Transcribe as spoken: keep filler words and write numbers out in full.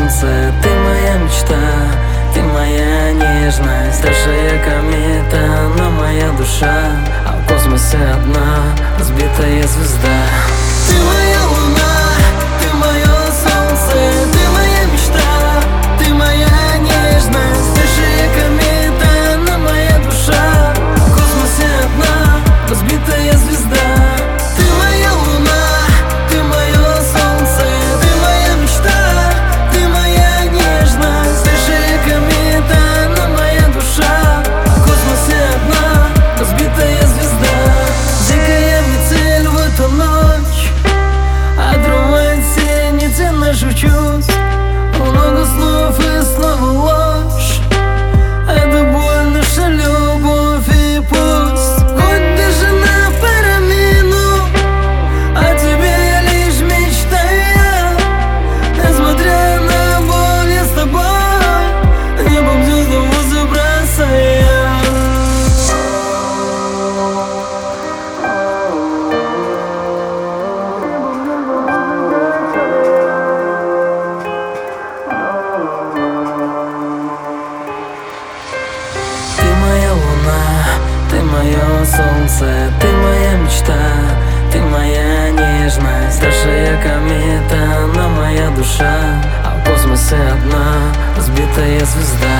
солнце, ты моя мечта, ты моя нежность, старшая комета, но моя душа, а в космосе одна разбитая звезда. Ты моя луна, ты мое солнце, ты моя мечта, ты моя нежность, старшая комета, но моя душа, в космосе одна разбитая звезда. Ты моя луна, ты мое солнце, ты моя мечта, ты моя нежность, старшая комета, но моя душа, в космосе одна разбитая звезда. Дикая мне цель в эту ночь, отрывает тени, тень нашу чувств. Много слов и снова ложь, это боль, наша любовь и пусть. Хоть даже на пару о тебе я лишь мечтаю, несмотря на боль, я с тобой, небом звезду воздух бросаю. Ты мое солнце, ты моя мечта, ты моя нежность, старшая комета, но моя душа, а в космосе одна разбитая звезда.